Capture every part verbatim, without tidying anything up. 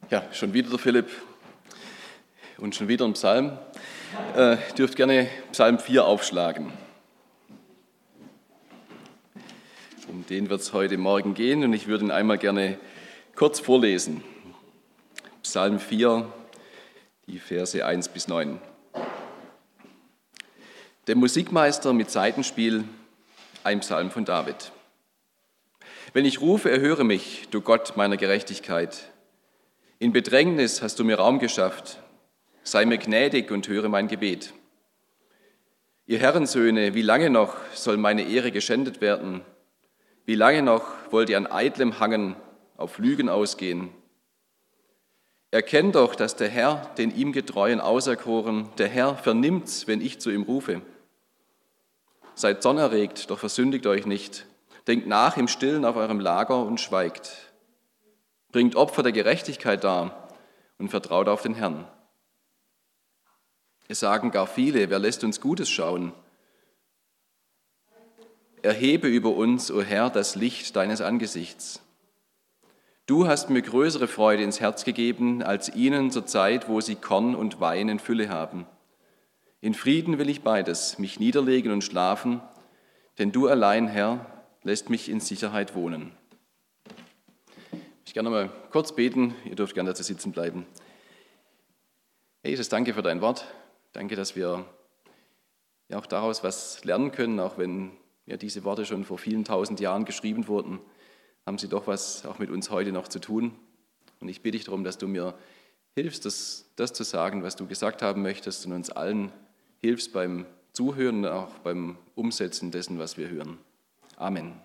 Ja, schon wieder der Philipp und schon wieder ein Psalm. Äh, ihr dürft gerne Psalm vier aufschlagen. Um den wird es heute Morgen gehen und ich würde ihn einmal gerne kurz vorlesen. Psalm vier, die Verse eins bis neun. Der Musikmeister mit Saitenspiel, ein Psalm von David. Wenn ich rufe, erhöre mich, du Gott meiner Gerechtigkeit. In Bedrängnis hast du mir Raum geschafft. Sei mir gnädig und höre mein Gebet. Ihr Herrensöhne, wie lange noch soll meine Ehre geschändet werden? Wie lange noch wollt ihr an Eitlem hangen, auf Lügen ausgehen? Erkennt doch, dass der Herr den ihm Getreuen auserkoren, der Herr vernimmt's, wenn ich zu ihm rufe. Seid zornerregt, doch versündigt euch nicht. Denkt nach im Stillen auf eurem Lager und schweigt. Bringt Opfer der Gerechtigkeit dar und vertraut auf den Herrn. Es sagen gar viele, wer lässt uns Gutes schauen? Erhebe über uns, o Herr, das Licht deines Angesichts. Du hast mir größere Freude ins Herz gegeben, als ihnen zur Zeit, wo sie Korn und Wein in Fülle haben. In Frieden will ich beides, mich niederlegen und schlafen, denn du allein, Herr, lässt mich in Sicherheit wohnen. Ich gerne mal kurz beten, ihr dürft gerne dazu sitzen bleiben. Herr Jesus, danke für dein Wort. Danke, dass wir ja auch daraus was lernen können, auch wenn ja diese Worte schon vor vielen tausend Jahren geschrieben wurden, haben sie doch was auch mit uns heute noch zu tun. Und ich bitte dich darum, dass du mir hilfst, das, das zu sagen, was du gesagt haben möchtest und uns allen hilfst beim Zuhören und auch beim Umsetzen dessen, was wir hören. Amen.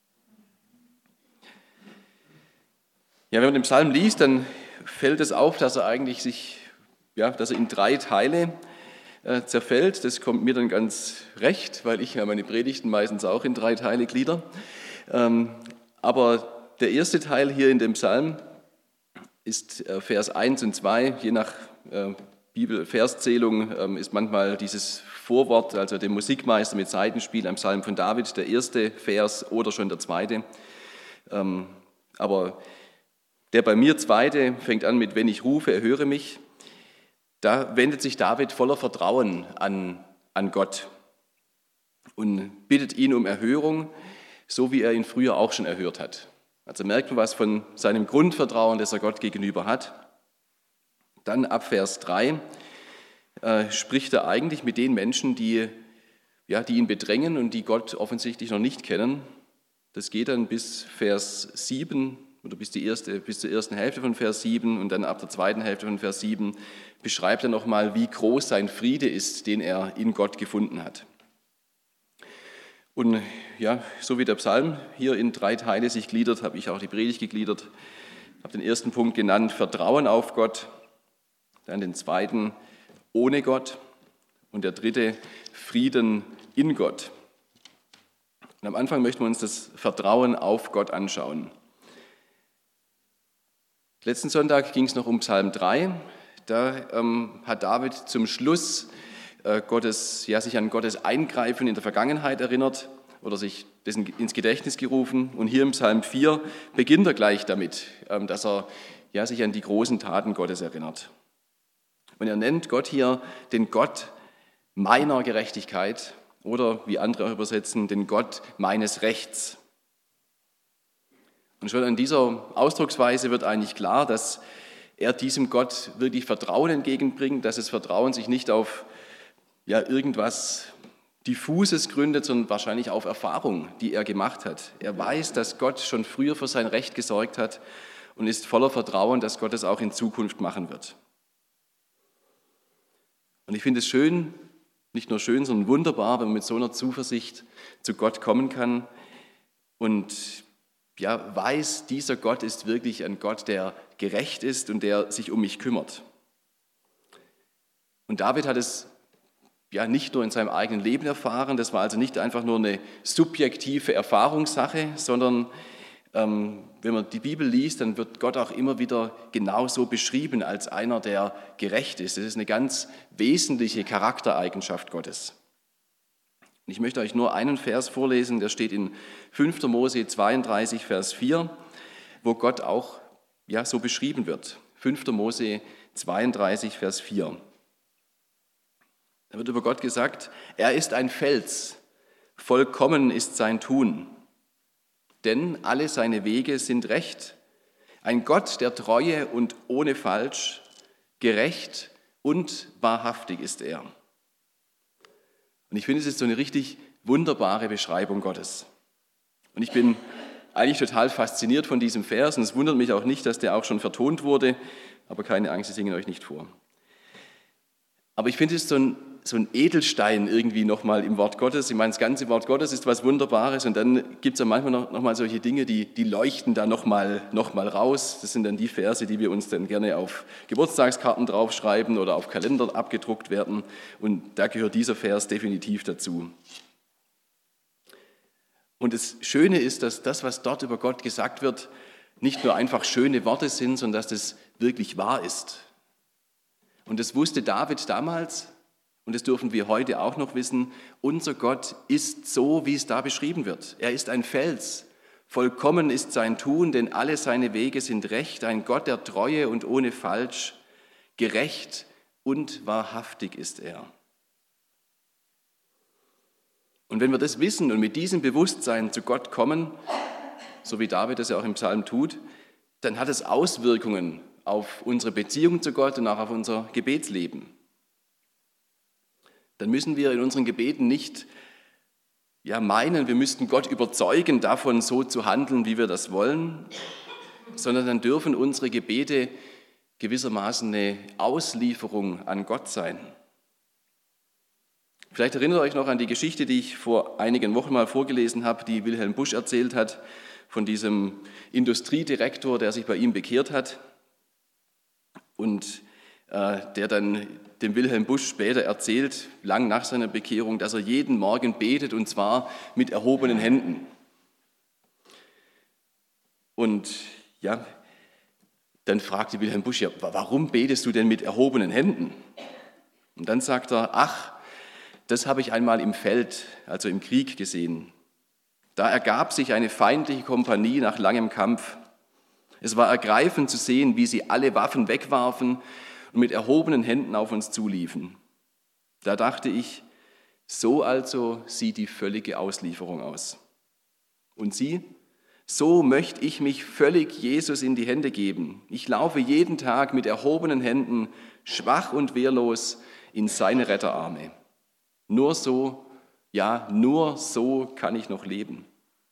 Ja, wenn man den Psalm liest, dann fällt es auf, dass er eigentlich sich, ja, dass er in drei Teile äh, zerfällt. Das kommt mir dann ganz recht, weil ich ja meine Predigten meistens auch in drei Teile glieder. Ähm, aber der erste Teil hier in dem Psalm ist äh, Vers eins und zwei, je nach äh, Bibel-Verszählung ähm, ist manchmal dieses Vorwort, also dem Musikmeister mit Saitenspiel, ein Psalm von David, der erste Vers oder schon der zweite. Ähm, aber der bei mir zweite fängt an mit, wenn ich rufe, erhöre mich. Da wendet sich David voller Vertrauen an, an Gott und bittet ihn um Erhörung, so wie er ihn früher auch schon erhört hat. Also merkt man was von seinem Grundvertrauen, das er Gott gegenüber hat. Dann ab Vers drei äh, spricht er eigentlich mit den Menschen, die, ja, die ihn bedrängen und die Gott offensichtlich noch nicht kennen. Das geht dann bis Vers sieben oder bis, die erste, bis zur ersten Hälfte von Vers sieben und dann ab der zweiten Hälfte von Vers sieben beschreibt er nochmal, wie groß sein Friede ist, den er in Gott gefunden hat. Und ja, so wie der Psalm hier in drei Teile sich gliedert, habe ich auch die Predigt gegliedert. Ich habe den ersten Punkt genannt, Vertrauen auf Gott, dann den zweiten, ohne Gott und der dritte, Frieden in Gott. Und am Anfang möchten wir uns das Vertrauen auf Gott anschauen. Letzten Sonntag ging es noch um Psalm drei. Da ähm, hat David zum Schluss äh, Gottes, ja, sich an Gottes Eingreifen in der Vergangenheit erinnert oder sich dessen ins Gedächtnis gerufen. Und hier im Psalm vier beginnt er gleich damit, ähm, dass er ja, sich an die großen Taten Gottes erinnert. Und er nennt Gott hier den Gott meiner Gerechtigkeit oder, wie andere auch übersetzen, den Gott meines Rechts. Und schon an dieser Ausdrucksweise wird eigentlich klar, dass er diesem Gott wirklich Vertrauen entgegenbringt, dass das Vertrauen sich nicht auf ja, irgendwas Diffuses gründet, sondern wahrscheinlich auf Erfahrung, die er gemacht hat. Er weiß, dass Gott schon früher für sein Recht gesorgt hat und ist voller Vertrauen, dass Gott es auch in Zukunft machen wird. Und ich finde es schön, nicht nur schön, sondern wunderbar, wenn man mit so einer Zuversicht zu Gott kommen kann und ja, weiß, dieser Gott ist wirklich ein Gott, der gerecht ist und der sich um mich kümmert. Und David hat es ja nicht nur in seinem eigenen Leben erfahren, das war also nicht einfach nur eine subjektive Erfahrungssache, sondern ähm, wenn man die Bibel liest, dann wird Gott auch immer wieder genauso beschrieben als einer, der gerecht ist. Das ist eine ganz wesentliche Charaktereigenschaft Gottes. Ich möchte euch nur einen Vers vorlesen, der steht in fünfter Mose zweiunddreißig, Vers vier, wo Gott auch ja, so beschrieben wird. fünfter Mose zweiunddreißig, Vers vier. Da wird über Gott gesagt, er ist ein Fels, vollkommen ist sein Tun, denn alle seine Wege sind recht. Ein Gott der Treue und ohne Falsch, gerecht und wahrhaftig ist er. Und ich finde, es ist so eine richtig wunderbare Beschreibung Gottes. Und ich bin eigentlich total fasziniert von diesem Vers und es wundert mich auch nicht, dass der auch schon vertont wurde, aber keine Angst, ich singe euch nicht vor. Aber ich finde, es ist so ein, so ein Edelstein irgendwie nochmal im Wort Gottes. Ich meine, das ganze Wort Gottes ist was Wunderbares und dann gibt es ja manchmal noch, noch mal solche Dinge, die, die leuchten da nochmal noch mal raus. Das sind dann die Verse, die wir uns dann gerne auf Geburtstagskarten draufschreiben oder auf Kalender abgedruckt werden. Und da gehört dieser Vers definitiv dazu. Und das Schöne ist, dass das, was dort über Gott gesagt wird, nicht nur einfach schöne Worte sind, sondern dass das wirklich wahr ist. Und das wusste David damals und das dürfen wir heute auch noch wissen. Unser Gott ist so, wie es da beschrieben wird. Er ist ein Fels. Vollkommen ist sein Tun, denn alle seine Wege sind recht. Ein Gott der Treue und ohne Falsch. Gerecht und wahrhaftig ist er. Und wenn wir das wissen und mit diesem Bewusstsein zu Gott kommen, so wie David das ja auch im Psalm tut, dann hat es Auswirkungen auf unsere Beziehung zu Gott und auch auf unser Gebetsleben. Dann müssen wir in unseren Gebeten nicht ja, meinen, wir müssten Gott überzeugen, davon so zu handeln, wie wir das wollen, sondern dann dürfen unsere Gebete gewissermaßen eine Auslieferung an Gott sein. Vielleicht erinnert ihr euch noch an die Geschichte, die ich vor einigen Wochen mal vorgelesen habe, die Wilhelm Busch erzählt hat, von diesem Industriedirektor, der sich bei ihm bekehrt hat und äh, der dann dem Wilhelm Busch später erzählt, lang nach seiner Bekehrung, dass er jeden Morgen betet und zwar mit erhobenen Händen. Und ja, dann fragte Wilhelm Busch, ja, warum betest du denn mit erhobenen Händen? Und dann sagt er, ach, das habe ich einmal im Feld, also im Krieg gesehen. Da ergab sich eine feindliche Kompanie nach langem Kampf. Es war ergreifend zu sehen, wie sie alle Waffen wegwarfen und mit erhobenen Händen auf uns zuliefen. Da dachte ich, so also sieht die völlige Auslieferung aus. Und sie? So möchte ich mich völlig Jesus in die Hände geben. Ich laufe jeden Tag mit erhobenen Händen, schwach und wehrlos, in seine Retterarme. Nur so, ja, nur so kann ich noch leben.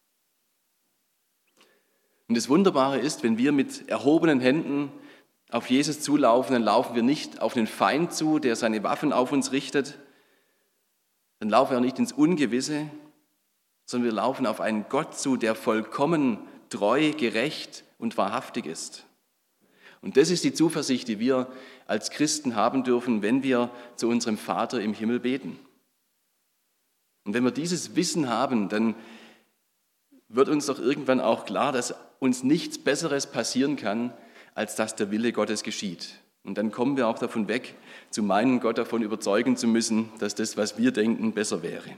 Und das Wunderbare ist, wenn wir mit erhobenen Händen auf Jesus zulaufen, dann laufen wir nicht auf den Feind zu, der seine Waffen auf uns richtet. Dann laufen wir auch nicht ins Ungewisse, sondern wir laufen auf einen Gott zu, der vollkommen treu, gerecht und wahrhaftig ist. Und das ist die Zuversicht, die wir als Christen haben dürfen, wenn wir zu unserem Vater im Himmel beten. Und wenn wir dieses Wissen haben, dann wird uns doch irgendwann auch klar, dass uns nichts Besseres passieren kann, als dass der Wille Gottes geschieht. Und dann kommen wir auch davon weg, zu meinen, Gott davon überzeugen zu müssen, dass das, was wir denken, besser wäre.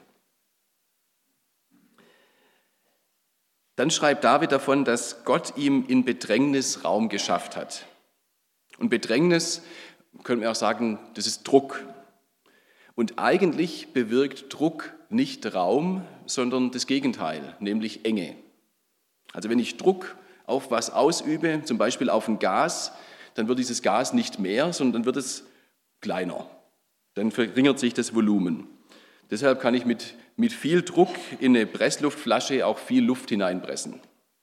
Dann schreibt David davon, dass Gott ihm in Bedrängnis Raum geschafft hat. Und Bedrängnis, können wir auch sagen, das ist Druck. Und eigentlich bewirkt Druck nicht Raum, sondern das Gegenteil, nämlich Enge. Also wenn ich Druck auf was ausübe, zum Beispiel auf ein Gas, dann wird dieses Gas nicht mehr, sondern dann wird es kleiner. Dann verringert sich das Volumen. Deshalb kann ich mit, mit viel Druck in eine Pressluftflasche auch viel Luft hineinpressen.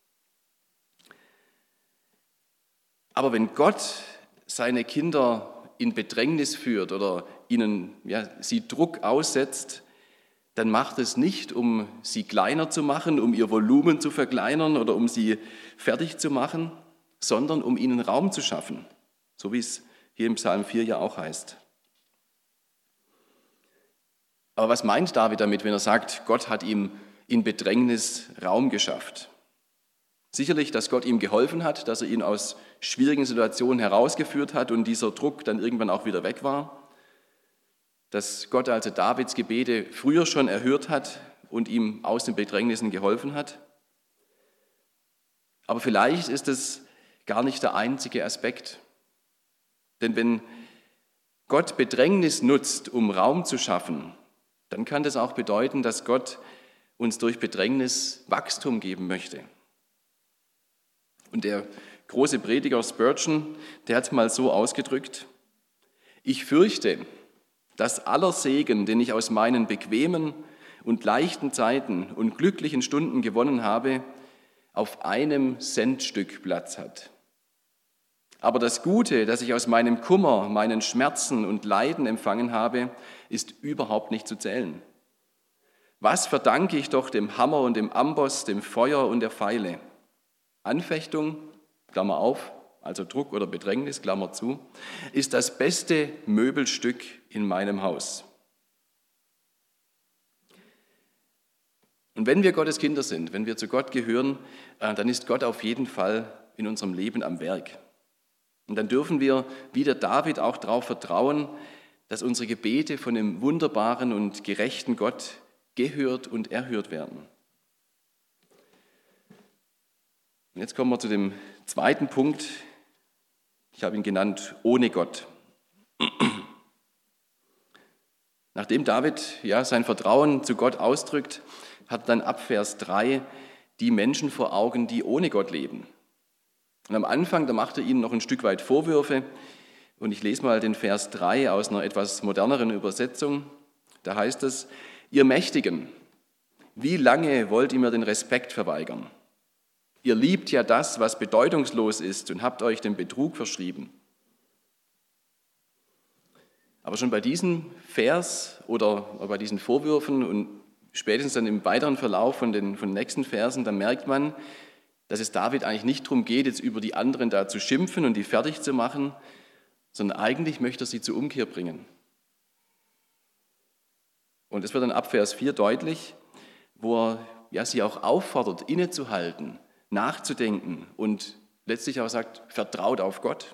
Aber wenn Gott seine Kinder in Bedrängnis führt oder ihnen ja, sie Druck aussetzt, dann macht es nicht, um sie kleiner zu machen, um ihr Volumen zu verkleinern oder um sie fertig zu machen, sondern um ihnen Raum zu schaffen, so wie es hier im Psalm vier ja auch heißt. Aber was meint David damit, wenn er sagt, Gott hat ihm in Bedrängnis Raum geschafft? Sicherlich, dass Gott ihm geholfen hat, dass er ihn aus schwierigen Situationen herausgeführt hat und dieser Druck dann irgendwann auch wieder weg war. Dass Gott also Davids Gebete früher schon erhört hat und ihm aus den Bedrängnissen geholfen hat. Aber vielleicht ist es gar nicht der einzige Aspekt. Denn wenn Gott Bedrängnis nutzt, um Raum zu schaffen, dann kann das auch bedeuten, dass Gott uns durch Bedrängnis Wachstum geben möchte. Und der große Prediger Spurgeon, der hat es mal so ausgedrückt: Ich fürchte, dass aller Segen, den ich aus meinen bequemen und leichten Zeiten und glücklichen Stunden gewonnen habe, auf einem Centstück Platz hat. Aber das Gute, das ich aus meinem Kummer, meinen Schmerzen und Leiden empfangen habe, ist überhaupt nicht zu zählen. Was verdanke ich doch dem Hammer und dem Amboss, dem Feuer und der Pfeile? Anfechtung, Klammer auf, also Druck oder Bedrängnis, Klammer zu, ist das beste Möbelstück in meinem Haus. Und wenn wir Gottes Kinder sind, wenn wir zu Gott gehören, dann ist Gott auf jeden Fall in unserem Leben am Werk. Und dann dürfen wir, wie der David, auch darauf vertrauen, dass unsere Gebete von dem wunderbaren und gerechten Gott gehört und erhört werden. Und jetzt kommen wir zu dem zweiten Punkt. Ich habe ihn genannt: ohne Gott. Nachdem David ja sein Vertrauen zu Gott ausdrückt, hat dann ab Vers drei die Menschen vor Augen, die ohne Gott leben. Und am Anfang, da macht er ihnen noch ein Stück weit Vorwürfe. Und ich lese mal den Vers drei aus einer etwas moderneren Übersetzung. Da heißt es: Ihr Mächtigen, wie lange wollt ihr mir den Respekt verweigern? Ihr liebt ja das, was bedeutungslos ist, und habt euch dem Betrug verschrieben. Aber schon bei diesem Vers oder bei diesen Vorwürfen und spätestens dann im weiteren Verlauf von den, von den nächsten Versen, da merkt man, dass es David eigentlich nicht darum geht, jetzt über die anderen da zu schimpfen und die fertig zu machen, sondern eigentlich möchte er sie zur Umkehr bringen. Und es wird dann ab Vers vier deutlich, wo er ja, sie auch auffordert, innezuhalten, nachzudenken und letztlich auch sagt, vertraut auf Gott.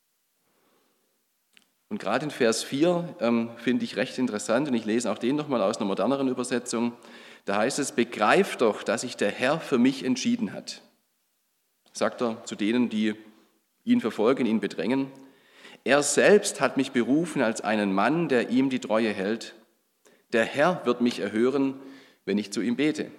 Und gerade in Vers vier ähm, finde ich recht interessant, und ich lese auch den nochmal aus einer moderneren Übersetzung. Da heißt es: Begreift doch, dass sich der Herr für mich entschieden hat. Sagt er zu denen, die ihn verfolgen, ihn bedrängen. Er selbst hat mich berufen als einen Mann, der ihm die Treue hält. Der Herr wird mich erhören, wenn ich zu ihm bete.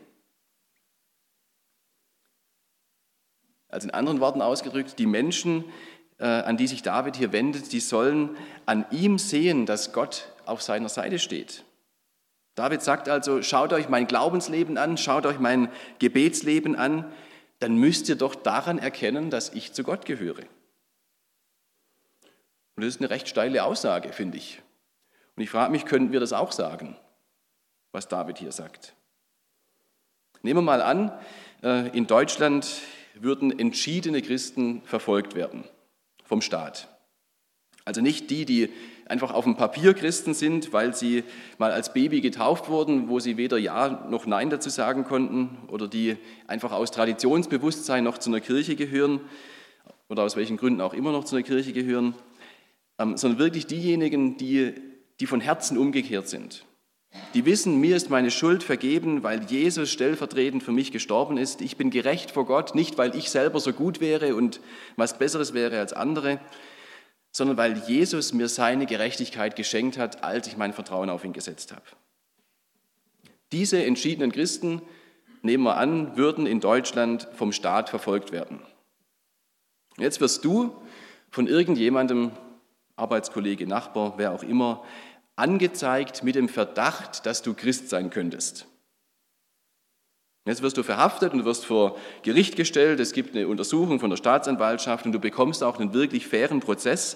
Also in anderen Worten ausgedrückt, die Menschen, äh, an die sich David hier wendet, die sollen an ihm sehen, dass Gott auf seiner Seite steht. David sagt also: Schaut euch mein Glaubensleben an, schaut euch mein Gebetsleben an, dann müsst ihr doch daran erkennen, dass ich zu Gott gehöre. Und das ist eine recht steile Aussage, finde ich. Und ich frage mich, könnten wir das auch sagen, was David hier sagt? Nehmen wir mal an, in Deutschland würden entschiedene Christen verfolgt werden vom Staat. Also nicht die, die einfach auf dem Papier Christen sind, weil sie mal als Baby getauft wurden, wo sie weder Ja noch Nein dazu sagen konnten, oder die einfach aus Traditionsbewusstsein noch zu einer Kirche gehören oder aus welchen Gründen auch immer noch zu einer Kirche gehören, sondern wirklich diejenigen, die, die von Herzen umgekehrt sind. Die wissen, mir ist meine Schuld vergeben, weil Jesus stellvertretend für mich gestorben ist. Ich bin gerecht vor Gott, nicht weil ich selber so gut wäre und was Besseres wäre als andere, sondern weil Jesus mir seine Gerechtigkeit geschenkt hat, als ich mein Vertrauen auf ihn gesetzt habe. Diese entschiedenen Christen, nehmen wir an, würden in Deutschland vom Staat verfolgt werden. Jetzt wirst du von irgendjemandem, Arbeitskollege, Nachbar, wer auch immer, angezeigt mit dem Verdacht, dass du Christ sein könntest. Jetzt wirst du verhaftet und du wirst vor Gericht gestellt, es gibt eine Untersuchung von der Staatsanwaltschaft und du bekommst auch einen wirklich fairen Prozess.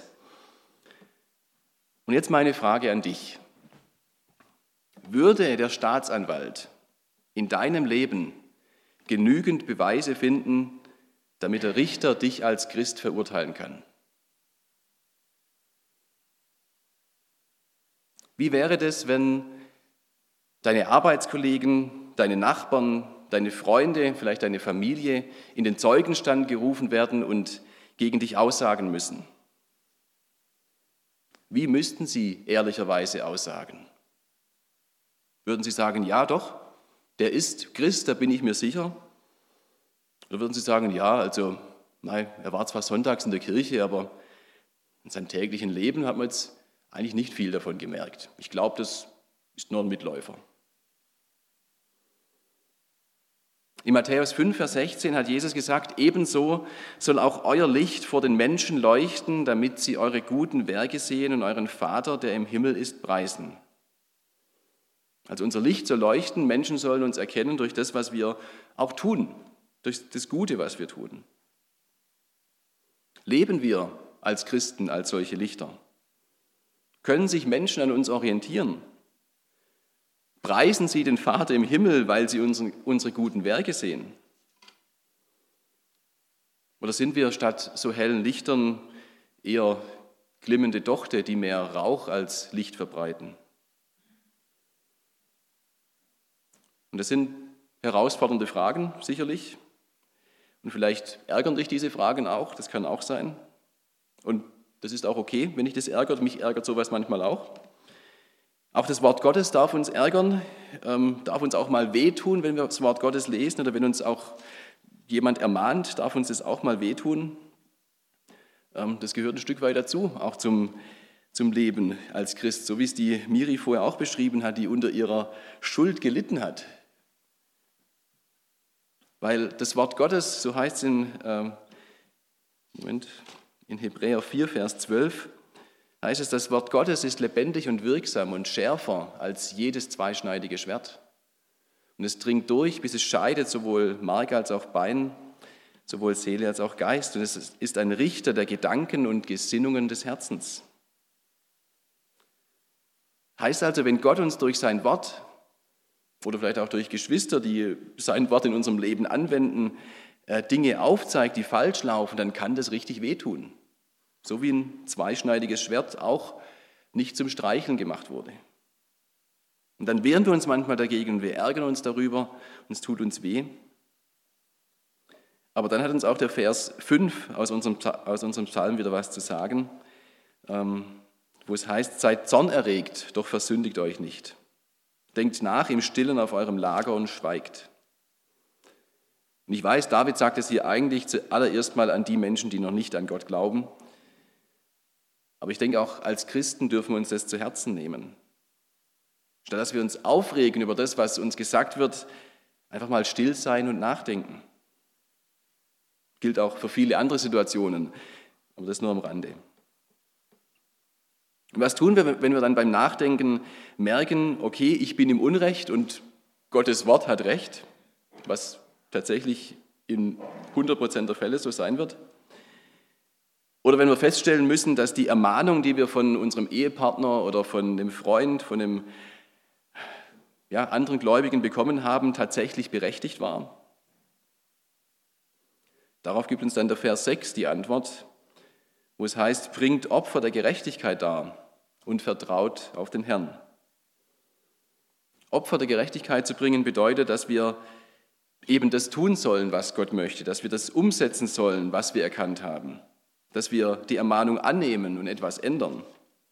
Und jetzt meine Frage an dich. Würde der Staatsanwalt in deinem Leben genügend Beweise finden, damit der Richter dich als Christ verurteilen kann? Wie wäre das, wenn deine Arbeitskollegen, deine Nachbarn, deine Freunde, vielleicht deine Familie in den Zeugenstand gerufen werden und gegen dich aussagen müssen? Wie müssten sie ehrlicherweise aussagen? Würden sie sagen, ja doch, der ist Christ, da bin ich mir sicher? Oder würden sie sagen, ja, also, nein, er war zwar sonntags in der Kirche, aber In seinem täglichen Leben hat man jetzt eigentlich nicht viel davon gemerkt. Ich glaube, das ist nur ein Mitläufer. In Matthäus fünf, Vers sechzehn hat Jesus gesagt, ebenso soll auch euer Licht vor den Menschen leuchten, damit sie eure guten Werke sehen und euren Vater, der im Himmel ist, preisen. Also unser Licht soll leuchten, Menschen sollen uns erkennen durch das, was wir auch tun, durch das Gute, was wir tun. Leben wir als Christen als solche Lichter? Können sich Menschen an uns orientieren? Preisen sie den Vater im Himmel, weil sie unsere, unsere guten Werke sehen? Oder sind wir statt so hellen Lichtern eher glimmende Dochte, die mehr Rauch als Licht verbreiten? Und das sind herausfordernde Fragen, sicherlich. Und vielleicht ärgern dich diese Fragen auch, das kann auch sein. Und das ist auch okay, wenn dich das ärgert. Mich ärgert sowas manchmal auch. Auch das Wort Gottes darf uns ärgern, ähm, darf uns auch mal wehtun, wenn wir das Wort Gottes lesen oder wenn uns auch jemand ermahnt, darf uns das auch mal wehtun. Ähm, das gehört ein Stück weit dazu, auch zum, zum Leben als Christ, so wie es die Miri vorher auch beschrieben hat, die unter ihrer Schuld gelitten hat. Weil das Wort Gottes, so heißt es in, ähm, Moment, in Hebräer vier, Vers zwölf, heißt es, das Wort Gottes ist lebendig und wirksam und schärfer als jedes zweischneidige Schwert. Und es dringt durch, bis es scheidet, sowohl Mark als auch Bein, sowohl Seele als auch Geist. Und es ist ein Richter der Gedanken und Gesinnungen des Herzens. Heißt also, wenn Gott uns durch sein Wort oder vielleicht auch durch Geschwister, die sein Wort in unserem Leben anwenden, Dinge aufzeigt, die falsch laufen, dann kann das richtig wehtun. So wie ein zweischneidiges Schwert auch nicht zum Streicheln gemacht wurde. Und dann wehren wir uns manchmal dagegen und wir ärgern uns darüber und es tut uns weh. Aber dann hat uns auch der Vers fünf aus unserem, aus unserem Psalm wieder was zu sagen, ähm, wo es heißt, seid zornerregt, doch versündigt euch nicht. Denkt nach im Stillen auf eurem Lager und schweigt. Und ich weiß, David sagt es hier eigentlich zuallererst mal an die Menschen, die noch nicht an Gott glauben. Aber ich denke, auch als Christen dürfen wir uns das zu Herzen nehmen. Statt dass wir uns aufregen über das, was uns gesagt wird, einfach mal still sein und nachdenken. Gilt auch für viele andere Situationen, aber das nur am Rande. Und was tun wir, wenn wir dann beim Nachdenken merken, okay, ich bin im Unrecht und Gottes Wort hat Recht, was tatsächlich in hundert Prozent der Fälle so sein wird? Oder wenn wir feststellen müssen, dass die Ermahnung, die wir von unserem Ehepartner oder von einem Freund, von einem ja, anderen Gläubigen bekommen haben, tatsächlich berechtigt war? Darauf gibt uns dann der Vers sechs die Antwort, wo es heißt, bringt Opfer der Gerechtigkeit dar und vertraut auf den Herrn. Opfer der Gerechtigkeit zu bringen bedeutet, dass wir eben das tun sollen, was Gott möchte, dass wir das umsetzen sollen, was wir erkannt haben, dass wir die Ermahnung annehmen und etwas ändern.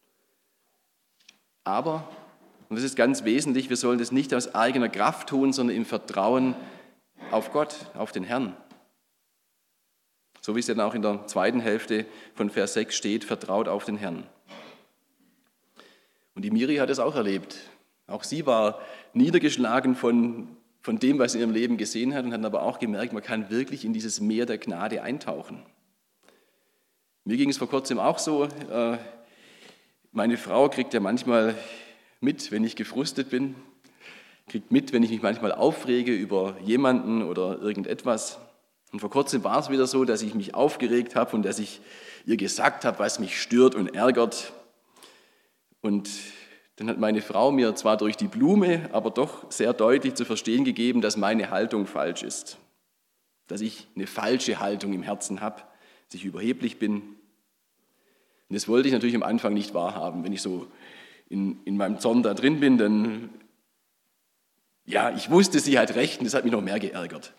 Aber, und das ist ganz wesentlich, wir sollen das nicht aus eigener Kraft tun, sondern im Vertrauen auf Gott, auf den Herrn. So wie es dann auch in der zweiten Hälfte von Vers sechs steht, vertraut auf den Herrn. Und die Miri hat es auch erlebt. Auch sie war niedergeschlagen von, von dem, was sie in ihrem Leben gesehen hat und hat aber auch gemerkt, man kann wirklich in dieses Meer der Gnade eintauchen. Mir ging es vor kurzem auch so, äh, meine Frau kriegt ja manchmal mit, wenn ich gefrustet bin, kriegt mit, wenn ich mich manchmal aufrege über jemanden oder irgendetwas. Und vor kurzem war es wieder so, dass ich mich aufgeregt habe und dass ich ihr gesagt habe, was mich stört und ärgert. Und dann hat meine Frau mir zwar durch die Blume, aber doch sehr deutlich zu verstehen gegeben, dass meine Haltung falsch ist. Dass ich eine falsche Haltung im Herzen habe, dass ich überheblich bin. Und das wollte ich natürlich am Anfang nicht wahrhaben. Wenn ich so in, in meinem Zorn da drin bin, dann, ja, ich wusste, sie hat recht und das hat mich noch mehr geärgert.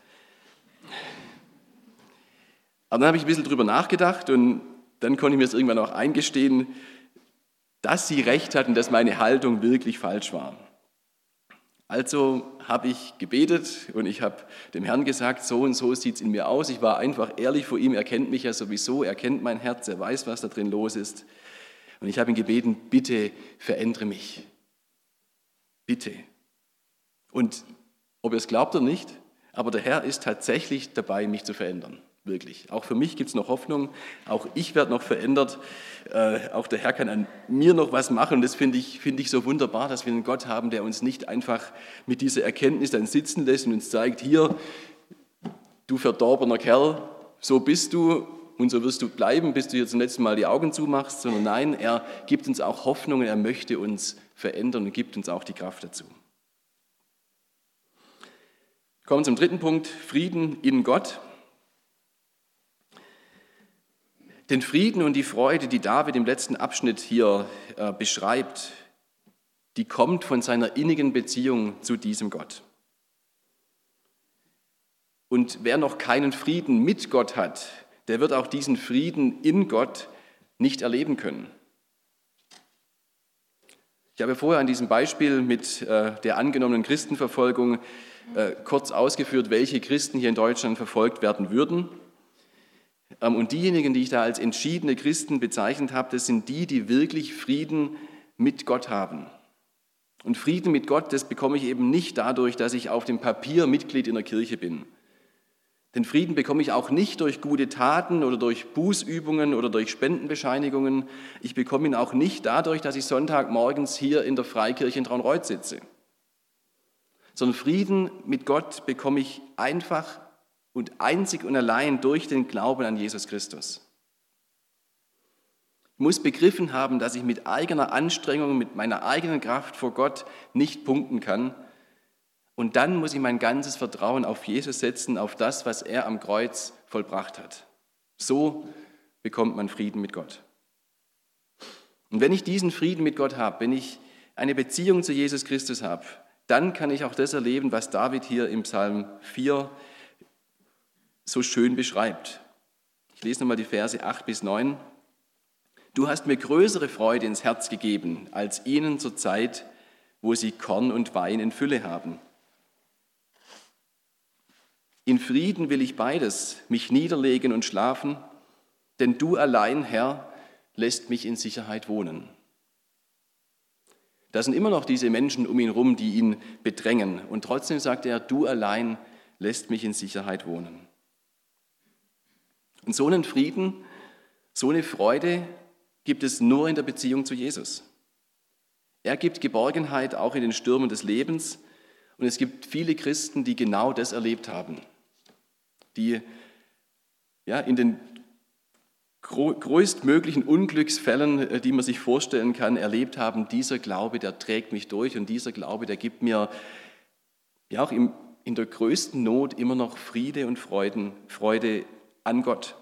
Aber dann habe ich ein bisschen drüber nachgedacht und dann konnte ich mir es irgendwann auch eingestehen, dass sie recht hat und dass meine Haltung wirklich falsch war. Also habe ich gebetet und ich habe dem Herrn gesagt, so und so sieht es in mir aus. Ich war einfach ehrlich vor ihm, er kennt mich ja sowieso, er kennt mein Herz, er weiß, was da drin los ist. Und ich habe ihn gebeten, bitte verändere mich. Bitte. Und ob ihr es glaubt oder nicht, aber der Herr ist tatsächlich dabei, mich zu verändern. Wirklich. Auch für mich gibt es noch Hoffnung. Auch ich werde noch verändert. Äh, auch der Herr kann an mir noch was machen. Und das finde ich, finde ich so wunderbar, dass wir einen Gott haben, der uns nicht einfach mit dieser Erkenntnis dann sitzen lässt und uns zeigt, hier, du verdorbener Kerl, so bist du und so wirst du bleiben, bis du jetzt zum letzten Mal die Augen zumachst, sondern nein, er gibt uns auch Hoffnung und er möchte uns verändern und gibt uns auch die Kraft dazu. Kommen zum dritten Punkt, Frieden in Gott. Den Frieden und die Freude, die David im letzten Abschnitt hier äh, beschreibt, die kommt von seiner innigen Beziehung zu diesem Gott. Und wer noch keinen Frieden mit Gott hat, der wird auch diesen Frieden in Gott nicht erleben können. Ich habe vorher an diesem Beispiel mit äh, der angenommenen Christenverfolgung äh, kurz ausgeführt, welche Christen hier in Deutschland verfolgt werden würden. Und diejenigen, die ich da als entschiedene Christen bezeichnet habe, das sind die, die wirklich Frieden mit Gott haben. Und Frieden mit Gott, das bekomme ich eben nicht dadurch, dass ich auf dem Papier Mitglied in der Kirche bin. Den Frieden bekomme ich auch nicht durch gute Taten oder durch Bußübungen oder durch Spendenbescheinigungen. Ich bekomme ihn auch nicht dadurch, dass ich Sonntagmorgens hier in der Freikirche in Traunreut sitze. Sondern Frieden mit Gott bekomme ich einfach und einzig und allein durch den Glauben an Jesus Christus. Ich muss begriffen haben, dass ich mit eigener Anstrengung, mit meiner eigenen Kraft vor Gott nicht punkten kann. Und dann muss ich mein ganzes Vertrauen auf Jesus setzen, auf das, was er am Kreuz vollbracht hat. So bekommt man Frieden mit Gott. Und wenn ich diesen Frieden mit Gott habe, wenn ich eine Beziehung zu Jesus Christus habe, dann kann ich auch das erleben, was David hier im Psalm vier so schön beschreibt. Ich lese nochmal die Verse acht bis neun. Du hast mir größere Freude ins Herz gegeben, als ihnen zur Zeit, wo sie Korn und Wein in Fülle haben. In Frieden will ich beides, mich niederlegen und schlafen, denn du allein, Herr, lässt mich in Sicherheit wohnen. Da sind immer noch diese Menschen um ihn herum, die ihn bedrängen. Und trotzdem sagt er, du allein lässt mich in Sicherheit wohnen. Und so einen Frieden, so eine Freude gibt es nur in der Beziehung zu Jesus. Er gibt Geborgenheit auch in den Stürmen des Lebens. Und es gibt viele Christen, die genau das erlebt haben. Die ja, in den größtmöglichen Unglücksfällen, die man sich vorstellen kann, erlebt haben, dieser Glaube, der trägt mich durch und dieser Glaube, der gibt mir ja auch im, in der größten Not immer noch Friede und Freuden, Freude an Gott.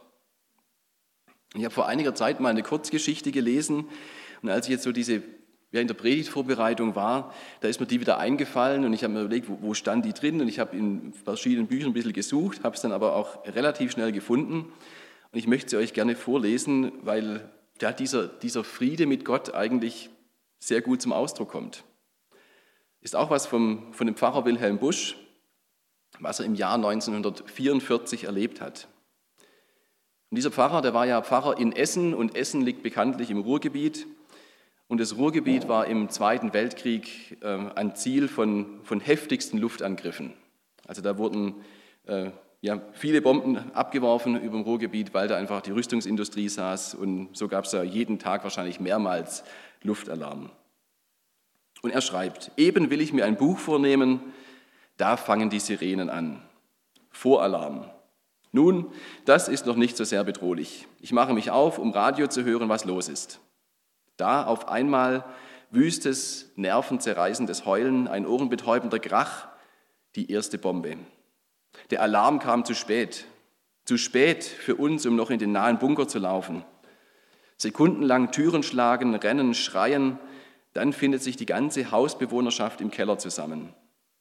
Ich habe vor einiger Zeit mal eine Kurzgeschichte gelesen und als ich jetzt so diese ja, in der Predigtvorbereitung war, da ist mir die wieder eingefallen und ich habe mir überlegt, wo, wo stand die drin und ich habe in verschiedenen Büchern ein bisschen gesucht, habe es dann aber auch relativ schnell gefunden und ich möchte sie euch gerne vorlesen, weil ja, dieser, dieser Friede mit Gott eigentlich sehr gut zum Ausdruck kommt. Ist auch was vom, von dem Pfarrer Wilhelm Busch, was er im Jahr neunzehnhundertvierundvierzig erlebt hat. Und dieser Pfarrer, der war ja Pfarrer in Essen und Essen liegt bekanntlich im Ruhrgebiet. Und das Ruhrgebiet war im Zweiten Weltkrieg äh, ein Ziel von, von heftigsten Luftangriffen. Also da wurden äh, ja, viele Bomben abgeworfen über dem Ruhrgebiet, weil da einfach die Rüstungsindustrie saß. Und so gab es da jeden Tag wahrscheinlich mehrmals Luftalarm. Und er schreibt, eben will ich mir ein Buch vornehmen, da fangen die Sirenen an. Voralarm. Nun, das ist noch nicht so sehr bedrohlich. Ich mache mich auf, um Radio zu hören, was los ist. Da auf einmal wüstes, nervenzerreißendes Heulen, ein ohrenbetäubender Krach, die erste Bombe. Der Alarm kam zu spät. Zu spät für uns, um noch in den nahen Bunker zu laufen. Sekundenlang Türen schlagen, rennen, schreien, dann findet sich die ganze Hausbewohnerschaft im Keller zusammen.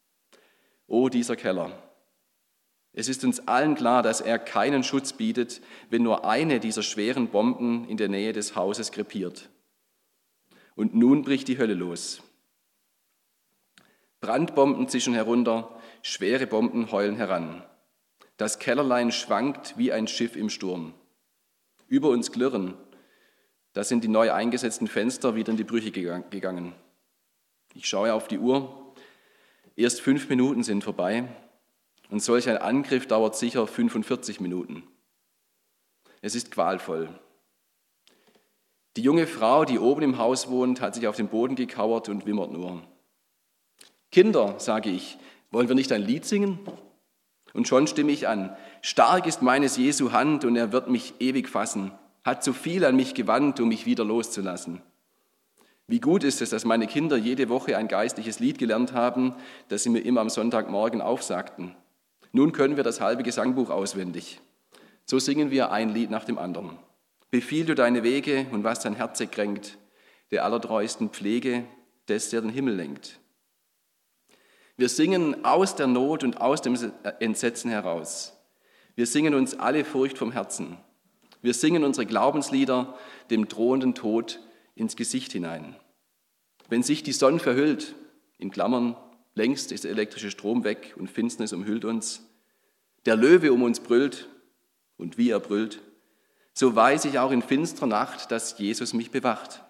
Oh, dieser Keller. Es ist uns allen klar, dass er keinen Schutz bietet, wenn nur eine dieser schweren Bomben in der Nähe des Hauses krepiert. Und nun bricht die Hölle los. Brandbomben zischen herunter, schwere Bomben heulen heran. Das Kellerlein schwankt wie ein Schiff im Sturm. Über uns klirren, da sind die neu eingesetzten Fenster wieder in die Brüche gegangen. Ich schaue auf die Uhr, erst fünf Minuten sind vorbei und solch ein Angriff dauert sicher fünfundvierzig Minuten. Es ist qualvoll. Die junge Frau, die oben im Haus wohnt, hat sich auf den Boden gekauert und wimmert nur. Kinder, sage ich, wollen wir nicht ein Lied singen? Und schon stimme ich an. Stark ist meines Jesu Hand und er wird mich ewig fassen, hat so viel an mich gewandt, um mich wieder loszulassen. Wie gut ist es, dass meine Kinder jede Woche ein geistliches Lied gelernt haben, das sie mir immer am Sonntagmorgen aufsagten. Nun können wir das halbe Gesangbuch auswendig. So singen wir ein Lied nach dem anderen. Befiehl du deine Wege und was dein Herz kränkt, der allertreuesten Pflege, des, der den Himmel lenkt. Wir singen aus der Not und aus dem Entsetzen heraus. Wir singen uns alle Furcht vom Herzen. Wir singen unsere Glaubenslieder dem drohenden Tod ins Gesicht hinein. Wenn sich die Sonne verhüllt, in Klammern, längst ist der elektrische Strom weg und Finsternis umhüllt uns, der Löwe um uns brüllt und wie er brüllt, so weiß ich auch in finsterer Nacht, dass Jesus mich bewacht.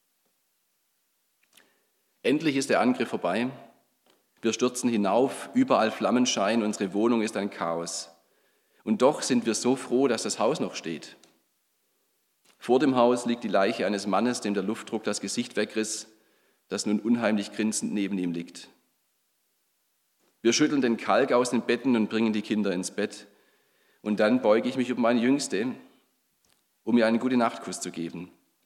Endlich ist der Angriff vorbei. Wir stürzen hinauf, überall Flammenschein, unsere Wohnung ist ein Chaos. Und doch sind wir so froh, dass das Haus noch steht. Vor dem Haus liegt die Leiche eines Mannes, dem der Luftdruck das Gesicht wegriss, das nun unheimlich grinsend neben ihm liegt. Wir schütteln den Kalk aus den Betten und bringen die Kinder ins Bett. Und dann beuge ich mich über meine Jüngste, um ihr einen Gute-Nacht-Kuss zu geben.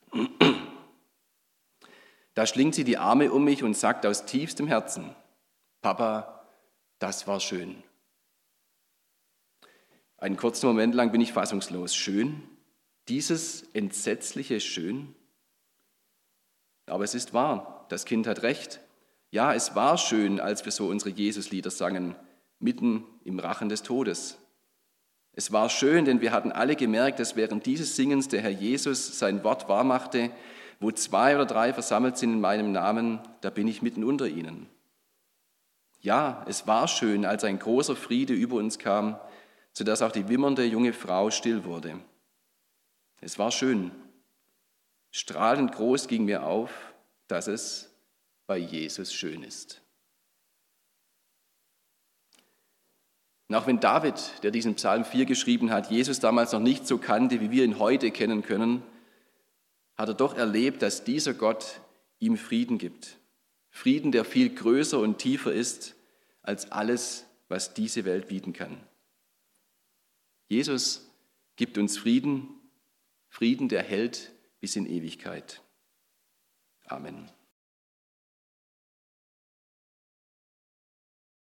Da schlingt sie die Arme um mich und sagt aus tiefstem Herzen, Papa, das war schön. Einen kurzen Moment lang bin ich fassungslos. Schön? Dieses entsetzliche Schön? Aber es ist wahr, das Kind hat recht. Ja, es war schön, als wir so unsere Jesuslieder sangen, mitten im Rachen des Todes. Es war schön, denn wir hatten alle gemerkt, dass während dieses Singens der Herr Jesus sein Wort wahrmachte, wo zwei oder drei versammelt sind in meinem Namen, da bin ich mitten unter ihnen. Ja, es war schön, als ein großer Friede über uns kam, sodass auch die wimmernde junge Frau still wurde. Es war schön. Strahlend groß ging mir auf, dass es bei Jesus schön ist. Und auch wenn David, der diesen Psalm vier geschrieben hat, Jesus damals noch nicht so kannte, wie wir ihn heute kennen können, hat er doch erlebt, dass dieser Gott ihm Frieden gibt. Frieden, der viel größer und tiefer ist als alles, was diese Welt bieten kann. Jesus gibt uns Frieden, Frieden, der hält bis in Ewigkeit. Amen.